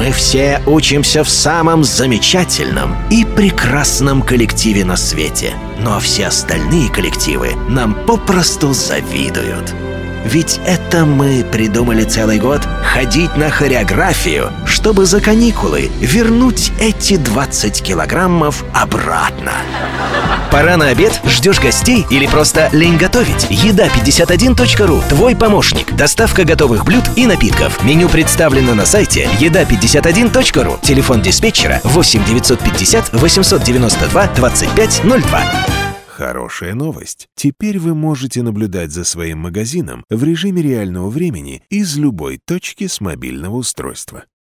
Мы все учимся в самом замечательном и прекрасном коллективе на свете. Но все остальные коллективы нам попросту завидуют. Ведь это мы придумали целый год ходить на хореографию, чтобы за каникулы вернуть эти 20 килограммов обратно. Пора на обед? Ждешь гостей? Или просто лень готовить? Еда51.ру – твой помощник. Доставка готовых блюд и напитков. Меню представлено на сайте еда51.ру. Телефон диспетчера 8 950 892 2502. Хорошая новость. Теперь вы можете наблюдать за своим магазином в режиме реального времени из любой точки с мобильного устройства.